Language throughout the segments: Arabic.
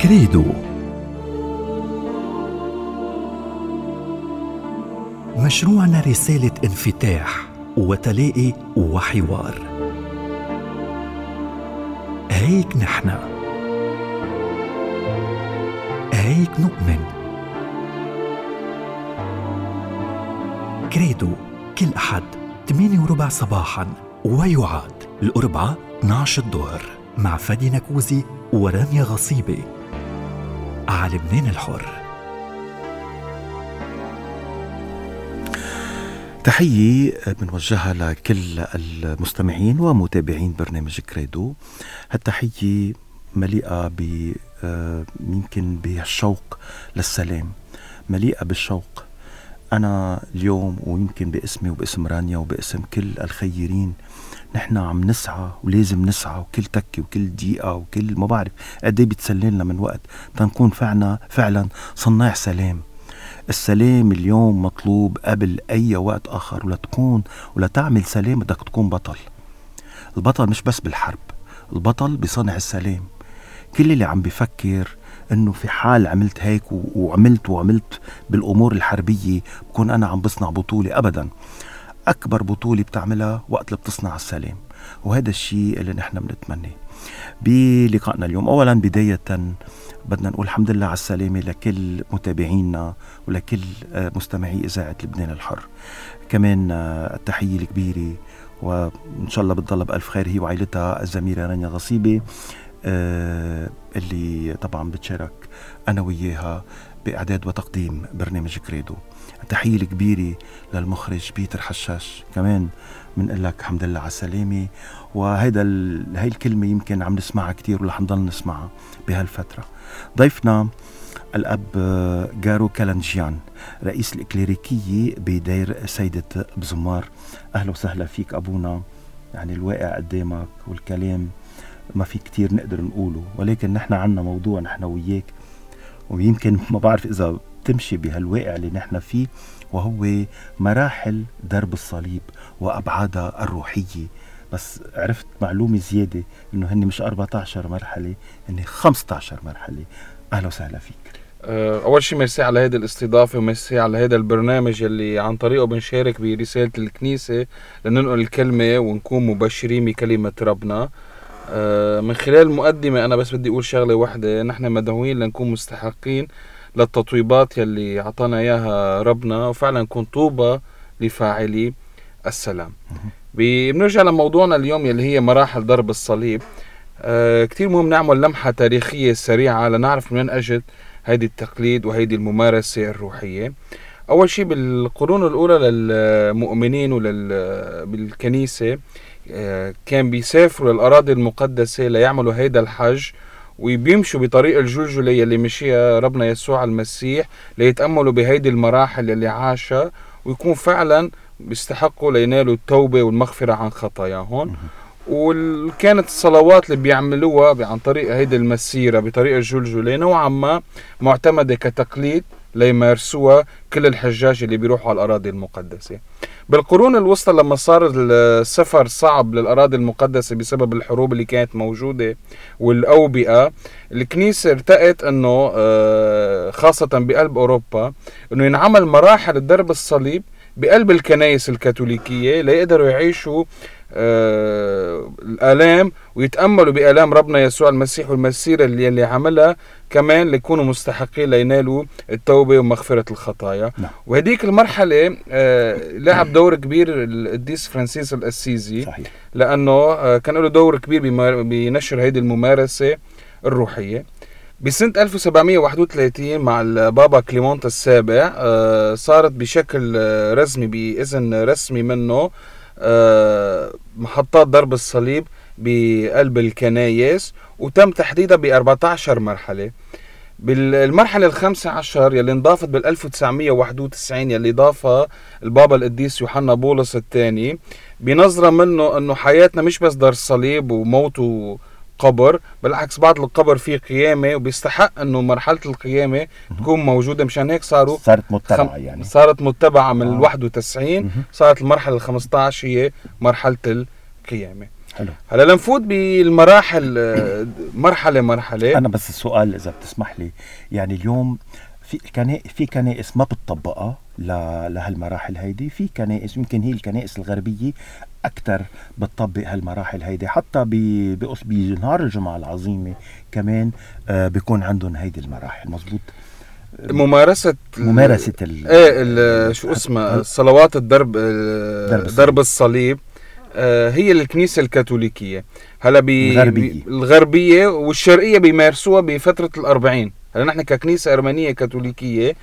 كريدو، مشروعنا رسالة انفتاح وتلاقي وحوار. هيك نحن، هيك نؤمن. كريدو كل أحد 8:15 صباحاً، ويعاد الأربعاء 12 الظهر مع فادي نكوزي ورانيا غصيبة على لبنان الحر. تحية بنوجهها لكل المستمعين ومتابعين برنامج كريدو. هالتحية مليئة يمكن بالشوق للسلام، مليئة بالشوق. أنا اليوم ويمكن باسمي وباسم رانيا وباسم كل الخيرين نحن عم نسعى ولازم نسعى، وكل تكة وكل دقيقة وكل ما بعرف قدي بتسللنا من وقت تنكون فعلا صناع سلام. السلام اليوم مطلوب قبل أي وقت آخر، ولا تعمل سلام بدك تكون بطل. البطل مش بس بالحرب، البطل بصنع السلام. كل اللي عم بيفكر انه في حال عملت هيك وعملت بالامور الحربية بكون انا عم بصنع بطولة، ابدا. اكبر بطولة بتعملها وقت اللي بتصنع السلام، وهذا الشيء اللي نحن بنتمناه بلقائنا اليوم. اولا بداية بدنا نقول الحمد لله على السلامة لكل متابعينا ولكل مستمعي إذاعة لبنان الحر. كمان التحية الكبيرة وإن شاء الله بتضل بألف خير هي وعائلتها الزميلة رانيا غصيبة، اللي طبعا بتشارك أنا وياها بإعداد وتقديم برنامج كريدو. التحية الكبيرة للمخرج بيتر حشاش، كمان منقول لك الحمد لله على السلامة. هاي الكلمة يمكن عم نسمعها كتير ورح نضل نسمعها بهالفترة. ضيفنا الأب جارو كالنجيان، رئيس الإكليريكية بدير سيدة بزمار. أهلا وسهلا فيك أبونا. يعني الواقع قدامك والكلام ما في كتير نقدر نقوله، ولكن نحن عنا موضوع نحن وياك، ويمكن ما بعرف إذا تمشي بهالواقع اللي نحن فيه، وهو مراحل درب الصليب وأبعادها الروحية. بس عرفت معلومة زيادة إنه هني مش 14 مرحلة، هني 15 مرحلة. أهلا وسهلا فيك. أول شيء ميرسي على هذه الاستضافة، وميرسي على هذا البرنامج اللي عن طريقه بنشارك برسالة الكنيسة لننقل الكلمة ونكون مبشرين بكلمة ربنا. من خلال المقدمة أنا بس بدي أقول شغلة واحدة: نحن مدعوين لنكون مستحقين للتطويبات يلي عطانا إياها ربنا، وفعلا نكون طوبة لفاعلي السلام. بنرجع لموضوعنا اليوم يلي هي مراحل ضرب الصليب. كتير مهم نعمل لمحة تاريخية سريعة لنعرف من أجل هيدي التقليد وهيدي الممارسة الروحية. أول شيء بالقرون الأولى للمؤمنين بالكنيسة كان بيسافروا للأراضي المقدسة ليعملوا هيدا الحج، وبيمشوا بطريق الجلجلة يلي مشيها ربنا يسوع المسيح ليتأملوا بهيدي المراحل يلي عاشها، ويكون فعلا بيستحقوا لينالوا التوبة والمغفرة عن خطاياهم. وكانت الصلوات اللي بيعملوها عن طريق هيدي المسيرة بطريق الجلجلة نوعا ما معتمدة كتقليد ليمارسوها كل الحجاج اللي بيروحوا على الأراضي المقدسة. بالقرون الوسطى لما صار السفر صعب للأراضي المقدسة بسبب الحروب اللي كانت موجودة والأوبئة، الكنيسة ارتأت أنه خاصة بقلب أوروبا أنه ينعمل مراحل الضرب الصليب بقلب الكنائس الكاثوليكية ليقدروا يعيشوا الآلام ويتأملوا بآلام ربنا يسوع المسيح والمسيرة اللي عملها، كمان ليكونوا مستحقين لينالوا التوبة ومغفرة الخطايا. وهديك المرحلة لعب دور كبير القديس فرانسيس الأسيزي، صحيح. لأنه كان له دور كبير بنشر هذه الممارسة الروحية. بسنة 1731 مع البابا كليمونت السابع صارت بشكل رسمي بإذن رسمي منه محطات ضرب الصليب بقلب الكنايس، وتم تحديدها ب14 مرحلة. بالمرحلة ال15 يلي انضافت بال1991 يلي ضافها البابا القديس يوحنا بولس الثاني بنظرة منه أنه حياتنا مش بس دار الصليب وموت وقبر، بالعكس بعد القبر فيه قيامة، وبيستحق أنه مرحلة القيامة تكون موجودة. مشان هيك صارت متبعة صارت متبعة من 91. صارت المرحلة ال15 هي مرحلة قيامة. حلو. هلا لنفوت بالمراحل مرحلة. أنا بس السؤال إذا بتسمح لي، يعني اليوم في كنائس ما بتطبقها لهالمراحل هيدي، في كنائس يمكن هي الكنائس الغربية أكتر بتطبق هالمراحل هيدي، حتى بنهار الجمعة العظيمة كمان بيكون عندهم هيدي المراحل. مزبوط. ممارسة شو اسمه صلوات درب الصليب هي الكنيسة الكاثوليكية. هلا الغربية والشرقية بيمارسوها بفترة ال40. هلا نحن ككنيسة أرمنية كاثوليكية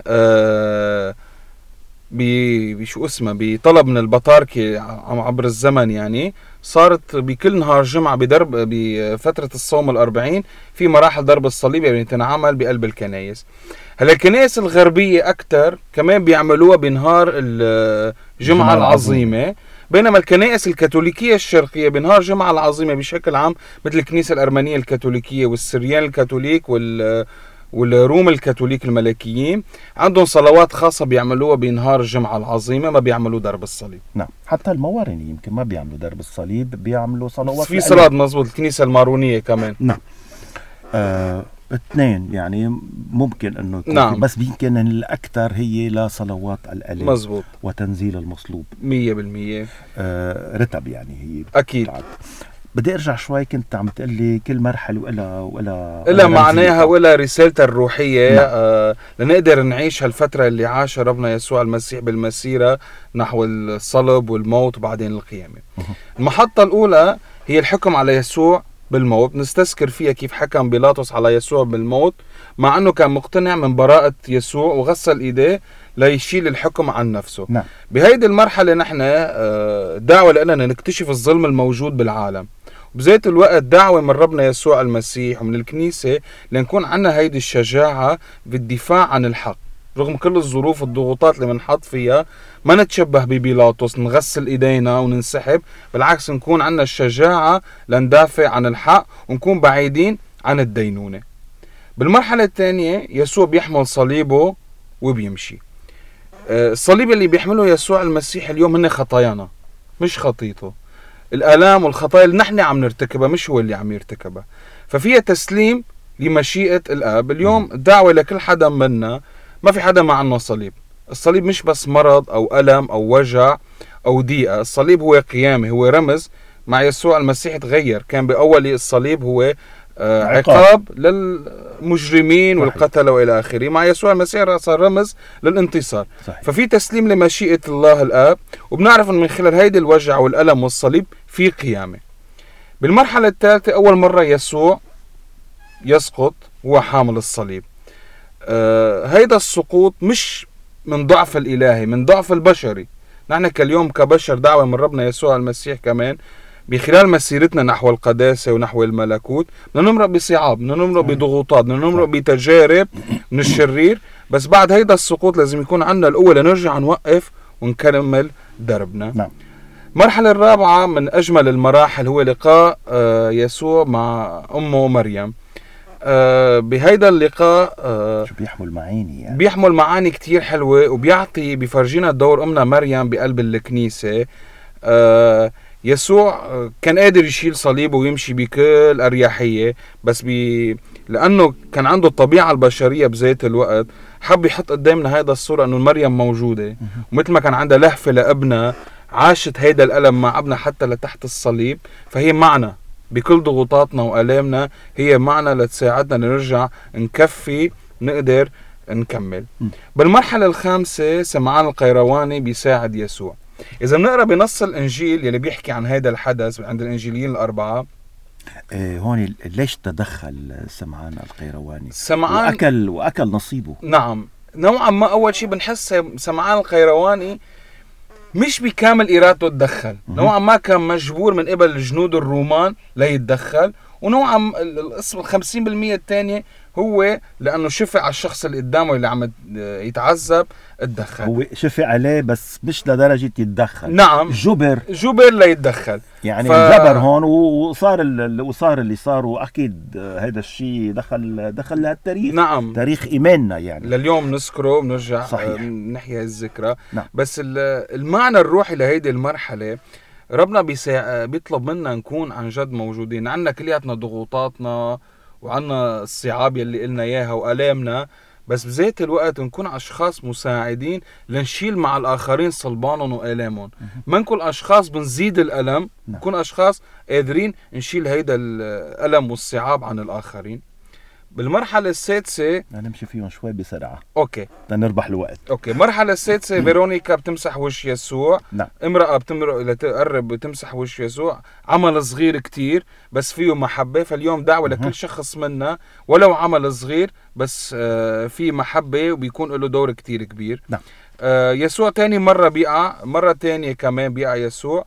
بشو اسمه بطلب من البطاركة عبر الزمن، يعني صارت بكل نهار جمعة بفترة الصوم ال40 في مراحل درب الصليب يعني تنعمل بقلب الكنائس. هلا الكنائس الغربية أكتر كمان بيعملوها بنهار الجمعة العظيمة، بينما الكنائس الكاثوليكية الشرقية بنهار جمعة العظيمة بشكل عام مثل الكنيسة الأرمنية الكاثوليكية والسريان الكاثوليك والروم الكاثوليك الملكيين عندهم صلوات خاصة بيعملوها بنهار الجمعة العظيمة، ما بيعملوا درب الصليب. نعم، حتى الموارني يمكن ما بيعملوا درب الصليب، بيعملوا صلوات في صلاة. مظبوط. الكنيسة المارونية كمان. نعم. اثنين يعني ممكن انه نعم. بس يمكن الاكثر هي لصلوات الالام. مزبوط. وتنزيل المصلوب 100%. رتب يعني هي اكيد بتاعت. بدي ارجع شوي، كنت عم تقلي كل مرحله ولا معناها ولا رسالتها الروحيه. نعم. لنقدر نعيش هالفتره اللي عاشها ربنا يسوع المسيح بالمسيره نحو الصلب والموت وبعدين القيامه. المحطه الاولى هي الحكم على يسوع بالموت. نستذكر فيها كيف حكم بيلاطس على يسوع بالموت مع أنه كان مقتنع من براءة يسوع وغسل إيديه ليشيل الحكم عن نفسه. نعم. بهيدي المرحلة نحن دعوة لأننا نكتشف الظلم الموجود بالعالم، وبذات الوقت دعوة من ربنا يسوع المسيح ومن الكنيسة لنكون عنا هيدي الشجاعة بالدفاع عن الحق رغم كل الظروف والضغوطات اللي منحط فيها. ما نتشبه ببيلاطس نغسل ايدينا وننسحب، بالعكس نكون عنا الشجاعة لندافع عن الحق ونكون بعيدين عن الدينونة. بالمرحلة الثانية يسوع بيحمل صليبه وبيمشي. الصليب اللي بيحمله يسوع المسيح اليوم هن خطايانا مش خطيته. الآلام والخطايا اللي نحن عم نرتكبها مش هو اللي عم يرتكبها، ففيها تسليم لمشيئة الآب. اليوم الدعوة لكل حدا منا، ما في حدا ما عنه صليب. الصليب مش بس مرض أو ألم أو وجع أو ضيقة، الصليب هو قيامة، هو رمز. مع يسوع المسيح تغير، كان بأول الصليب هو عقاب للمجرمين والقتلة وإلى آخره. مع يسوع المسيح صار رمز للانتصار. صحيح. ففي تسليم لمشيئة الله الآب، وبنعرف من خلال هيدي الوجع والألم والصليب في قيامة. بالمرحلة الثالثة أول مرة يسوع يسقط هو حامل الصليب. هيدا السقوط مش من ضعف الإلهي، من ضعف البشري. نحن كاليوم كبشر دعوة من ربنا يسوع المسيح كمان بخلال مسيرتنا نحو القداسة ونحو الملكوت بدنا نمرق بصعاب، بدنا نمرق بضغوطات، بدنا نمرق بتجارب من الشرير. بس بعد هيدا السقوط لازم يكون عندنا القوة لنرجع نوقف ونكمل دربنا. نعم. المرحلة الرابعة من أجمل المراحل هو لقاء يسوع مع أمه مريم. بهيدا اللقاء شو بيحمل معاني يعني. بيحمل معاني كتير حلوة، وبيعطي بفرجينا دور أمنا مريم بقلب الكنيسة. يسوع كان قادر يشيل صليبه ويمشي بكل أريحية، بس لأنه كان عنده الطبيعة البشرية بذات الوقت حب يحط قدامنا هيدا الصورة أنه مريم موجودة، ومثل ما كان عندها لهفة لابنها عاشت هيدا الألم مع ابنها حتى لتحت الصليب، فهي معنا بكل ضغوطاتنا وألامنا، هي معنا لتساعدنا نرجع نكفي نقدر نكمل. بالمرحلة الخامسة سمعان القيرواني بيساعد يسوع. إذا بنقرأ بنص الإنجيل يلي بيحكي عن هذا الحدث عند الإنجيليين الأربعة، هون ليش تدخل سمعان القيرواني؟ سمعان وأكل نصيبه. نعم، نوعا ما أول شيء بنحس سمعان القيرواني مش بكامل إرادته تدخل، نوعا ما كان مجبور من قبل الجنود الرومان ليتدخل، ونوعا القسم 50% الثانية هو لأنه شفع على الشخص اللي قدامه اللي عم يتعذب اتدخل. هو شفع عليه بس مش لدرجة يتدخل. نعم، جبر ليتدخل يعني جبر هون وصار اللي صار. وأكيد هذا الشيء دخل للتاريخ. نعم، تاريخ إيماننا يعني لليوم نذكره بنرجع نحيا الذكرى. نعم. بس المعنى الروحي لهيدي المرحلة ربنا بيطلب منا نكون عن جد موجودين. عنا كلياتنا ضغوطاتنا وعنا الصعاب يلي قلنا إياها وألامنا، بس بذات الوقت نكون أشخاص مساعدين لنشيل مع الآخرين صلبانهم وآلامهم. ما نكون أشخاص بنزيد الألم، نكون أشخاص قادرين نشيل هيدا الألم والصعاب عن الآخرين. بالمرحلة السادسة نمشي فيهم شوي بسرعة أوكي لنربح الوقت. أوكي، مرحلة السادسة فيرونيكا بتمسح وش يسوع. نعم. امرأة بتمرق لتقرب بتمسح وش يسوع. عمل صغير كتير بس فيه محبة. فاليوم دعوة لكل شخص منا ولو عمل صغير بس فيه محبة وبيكون له دور كتير كبير. نعم. يسوع تاني مرة بيقع، مرة تانية كمان بيقع يسوع،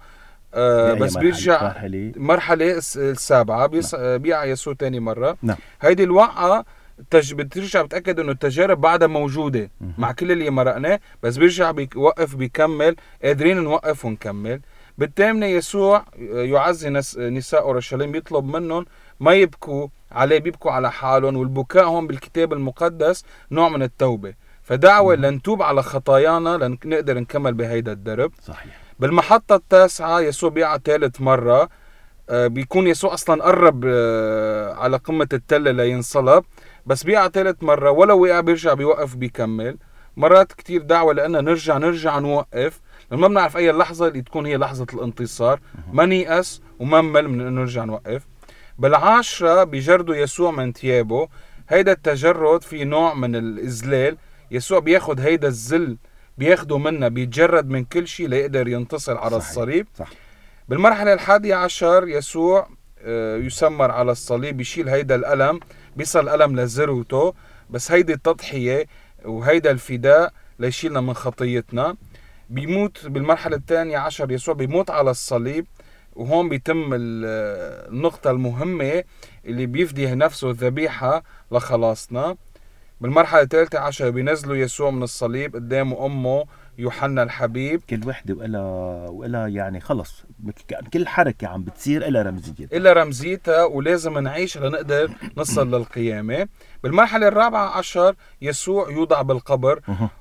بس بيرجع مرحلة السابعة بيقع يسوع تاني مرة. نعم. هيدي الوقعة بترجع بتأكد انه التجارب بعدها موجودة مع كل اللي مرقناه، بس بيرجع بيوقف بيكمل، قادرين نوقف ونكمل. بالثامنة يسوع يعزي نساء أورشليم، بيطلب منهم ما يبكوا عليه، بيبكوا على حالهم. والبكاء هون بالكتاب المقدس نوع من التوبة، فدعوة لنتوب على خطايانا لنقدر نكمل بهيدا الدرب. صحيح. بالمحطة التاسعة يسوع بيقع ثالث مرة. بيكون يسوع أصلا قرب على قمة التلة لينصلب، بس بيقع ثالث مرة. ولو وقع بيرجع بيوقف بيكمل. مرات كتير دعوة لأننا نرجع نوقف، لأن ما بنعرف أي اللحظة اللي تكون هي لحظة الانتصار. ما نيأس وما نمل من أنه نرجع نوقف. بالعاشرة بيجردوا يسوع من ثيابه. هيدا التجرد في نوع من الإذلال. يسوع بياخد هيدا الذل بياخده منا، بيتجرد من كل شيء ليقدر ينتصر على الصليب. صح. بالمرحلة 11 يسوع يسمر على الصليب، بيشيل هيدا الألم، بيصل الألم لذروته. بس هيدا التضحية وهيدا الفداء ليشيلنا من خطيتنا. بيموت بالمرحلة 12 يسوع بيموت على الصليب، وهون بيتم النقطة المهمة اللي بيفدي نفسه ذبيحة لخلاصنا. بالمرحلة 13 بينزلوا يسوع من الصليب قدامه أمه يوحنا الحبيب. كل وحدة وإلا يعني خلص كل حركة عم بتصير إلا رمزيتها ولازم نعيش لنقدر نصل للقيامة. بالمرحلة 14 يسوع يوضع بالقبر.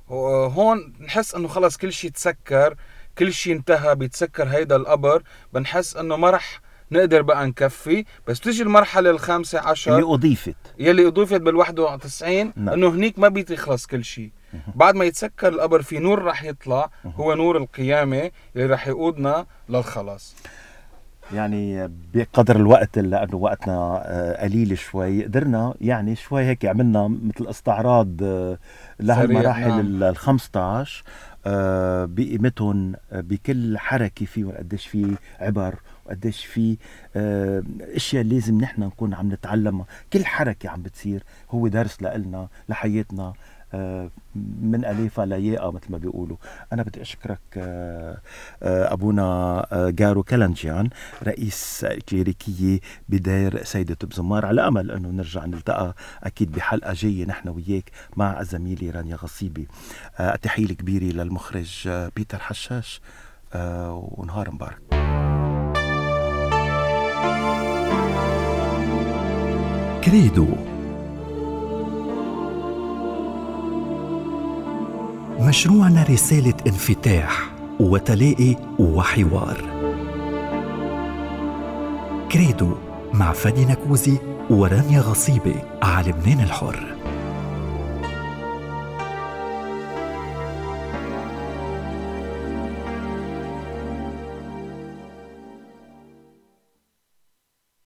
هون نحس أنه خلص كل شيء تسكر، كل شيء انتهى، بيتسكر هيدا القبر. بنحس أنه ما رح نقدر بقى نكفي. بس تيجي المرحلة 15 يلي أضيفت بال91 أنه هنيك ما بيتخلص كل شيء. بعد ما يتسكر القبر في نور رح يطلع، هو نور القيامة اللي رح يقودنا للخلاص. يعني بقدر الوقت لأنه وقتنا قليل شوي، قدرنا يعني شوي هيك عملنا مثل استعراض لهالمراحل 15 بقيمتهم، بكل حركة فيهم قديش في عبر وقديش في اشياء لازم نحن نكون عم نتعلمها. كل حركة عم بتصير هو درس لنا لحياتنا من أليفة لياقة مثل ما بيقولوا. أنا بدي أشكرك أبونا جارو كالنجيان، رئيس كليريكية بدير سيدة بزمار، على أمل أنه نرجع نلتقى أكيد بحلقة جاية نحن وياك مع زميلي رانيا غصيبي. تحية كبيرة للمخرج بيتر حشاش، ونهار مبارك. كريدو، مشروعنا رسالة انفتاح وتلاقي وحوار. كريدو مع فادي نكوزي ورانيا غصيبي على لبنان الحر.